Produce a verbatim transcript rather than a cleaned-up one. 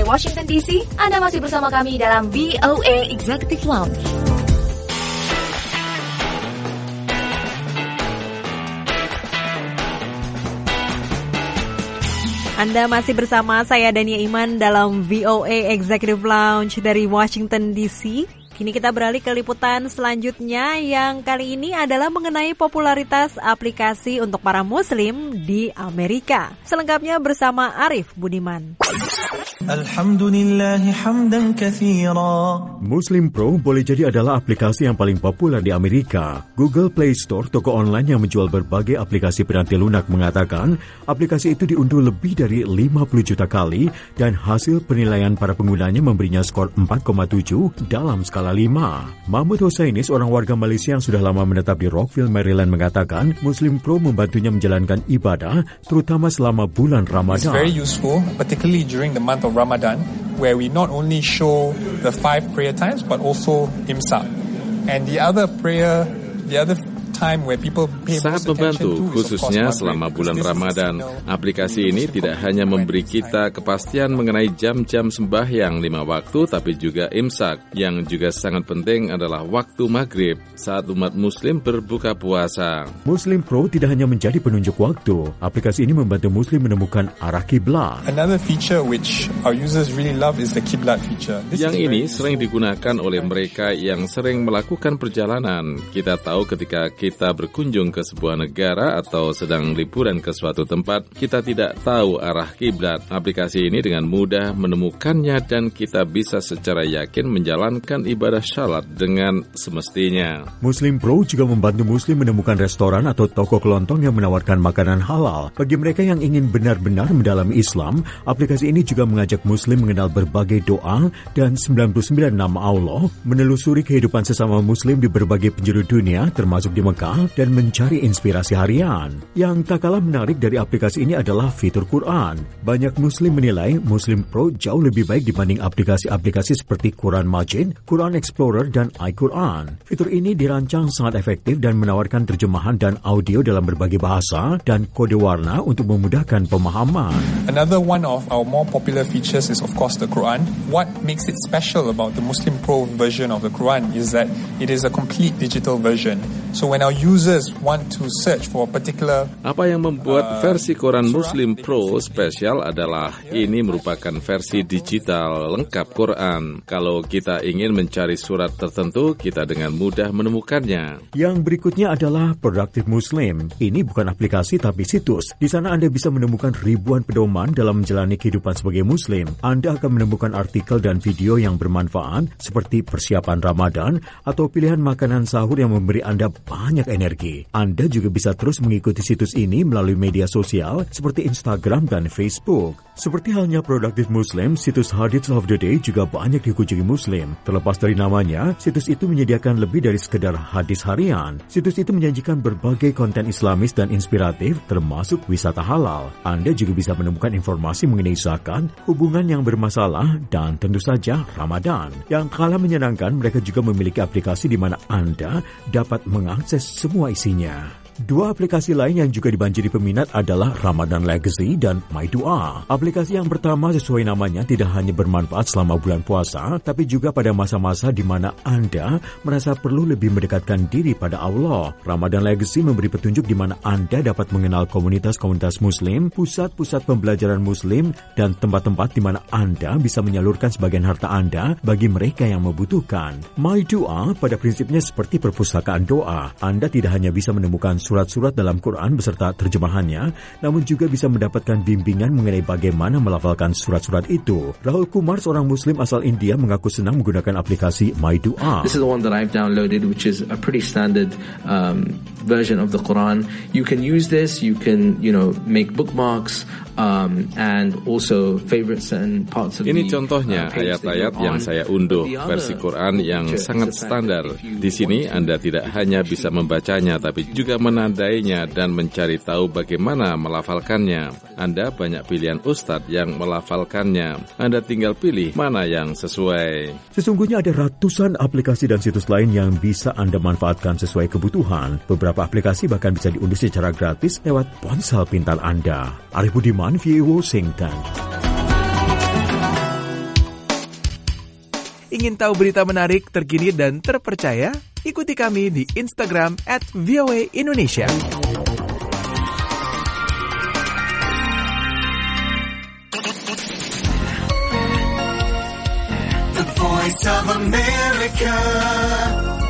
Washington D C, Anda masih bersama kami dalam V O A Executive Lounge. Anda masih bersama saya Dania Iman dalam V O A Executive Lounge dari Washington D C. Kini kita beralih ke liputan selanjutnya yang kali ini adalah mengenai popularitas aplikasi untuk para muslim di Amerika. Selengkapnya bersama Arif Budiman. Alhamdulillahi hamdan katsira. Muslim Pro boleh jadi adalah aplikasi yang paling populer di Amerika. Google Play Store, toko online yang menjual berbagai aplikasi penanti lunak, mengatakan aplikasi itu diunduh lebih dari lima puluh juta kali dan hasil penilaian para penggunanya memberinya skor empat koma tujuh dalam skala lima. Mahmud Hussaini, seorang warga Malaysia yang sudah lama menetap di Rockville, Maryland, mengatakan Muslim Pro membantunya menjalankan ibadah, terutama selama bulan Ramadan. It's very useful, particularly during the month of Ramadan, where we not only show the five prayer times, but also imsak. And the other prayer, the other time where people pay sangat membantu, khususnya selama bulan Ramadan. Aplikasi ini tidak hanya memberi kita kepastian mengenai jam-jam sembahyang lima waktu, tapi juga imsak. Yang juga sangat penting adalah waktu maghrib, saat umat muslim berbuka puasa. Muslim Pro tidak hanya menjadi penunjuk waktu. Aplikasi ini membantu muslim menemukan arah kiblat. Another feature which our users really love is the kiblat feature. This yang ini sering digunakan oleh mereka yang sering melakukan perjalanan. Kita tahu ketika kita berkunjung ke sebuah negara atau sedang liburan ke suatu tempat, kita tidak tahu arah kiblat. Aplikasi ini dengan mudah menemukannya dan kita bisa secara yakin menjalankan ibadah syalat dengan semestinya. Muslim Pro juga membantu muslim menemukan restoran atau toko kelontong yang menawarkan makanan halal. Bagi mereka yang ingin benar-benar mendalami Islam, aplikasi ini juga mengajak muslim mengenal berbagai doa dan sembilan puluh sembilan nama Allah, menelusuri kehidupan sesama muslim di berbagai penjuru dunia, termasuk di Mekah, dan mencari inspirasi harian. Yang tak kalah menarik dari aplikasi ini adalah fitur Quran. Banyak muslim menilai Muslim Pro jauh lebih baik dibanding aplikasi-aplikasi seperti Quran Majid, Quran Explorer, dan iQuran. Fitur ini dirancang sangat efektif dan menawarkan terjemahan dan audio dalam berbagai bahasa dan kode warna untuk memudahkan pemahaman. Another one of our more popular features is of course the Quran. What makes it special about the Muslim Pro version of the Quran is that it is a complete digital version. So when our users want to search for a particular Apa yang membuat versi Quran Muslim Pro spesial adalah ini merupakan versi digital lengkap Quran. Kalau kita ingin mencari surat tertentu, kita dengan mudah menemukannya. Yang berikutnya adalah Productive Muslim. Ini bukan aplikasi tapi situs. Di sana Anda bisa menemukan ribuan pedoman dalam menjalani kehidupan sebagai muslim. Anda akan menemukan artikel dan video yang bermanfaat seperti persiapan Ramadan atau pilihan makanan sahur yang memberi Anda banyak energi. Anda juga bisa terus mengikuti situs ini melalui media sosial seperti Instagram dan Facebook. Seperti halnya Productive Muslim, situs Hadits of the Day juga banyak dikunjungi muslim. Terlepas dari namanya, situs itu menyediakan lebih dari sekedar hadis harian. Situs itu menyajikan berbagai konten islamis dan inspiratif, termasuk wisata halal. Anda juga bisa menemukan informasi mengenai zakat, hubungan yang bermasalah, dan tentu saja Ramadan. Yang kalah menyenangkan, mereka juga memiliki aplikasi di mana Anda dapat mengakses semua isinya. Dua aplikasi lain yang juga dibanjiri peminat adalah Ramadan Legacy dan My Dua. Aplikasi yang pertama sesuai namanya tidak hanya bermanfaat selama bulan puasa, tapi juga pada masa-masa di mana Anda merasa perlu lebih mendekatkan diri pada Allah. Ramadan Legacy memberi petunjuk di mana Anda dapat mengenal komunitas-komunitas muslim, pusat-pusat pembelajaran muslim, dan tempat-tempat di mana Anda bisa menyalurkan sebagian harta Anda bagi mereka yang membutuhkan. My Dua pada prinsipnya seperti perpustakaan doa. Anda tidak hanya bisa menemukan surat-surat dalam Quran beserta terjemahannya, namun juga bisa mendapatkan bimbingan mengenai bagaimana melafalkan surat-surat itu. Rahul Kumar, seorang muslim asal India, mengaku senang menggunakan aplikasi My Dua. This is the one that I've downloaded, which is a pretty standard um, version of the Quran. You can use this, you can, you know, make bookmarks, um, and also favorite certain parts of Ini the, contohnya uh, ayat-ayat yang saya unduh, versi Quran yang sangat standar. Di sini Anda tidak hanya bisa membacanya, tapi juga menandainya dan mencari tahu bagaimana melafalkannya. Anda banyak pilihan ustadz yang melafalkannya. Anda tinggal pilih mana yang sesuai. Sesungguhnya ada ratusan aplikasi dan situs lain yang bisa Anda manfaatkan sesuai kebutuhan. Beberapa aplikasi bahkan bisa diunduh secara gratis lewat ponsel pintar Anda. Arif Budiman, V O A Washington. Ingin tahu berita menarik, terkini, dan terpercaya? Ikuti kami di Instagram at V O A Indonesia. The Voice of America.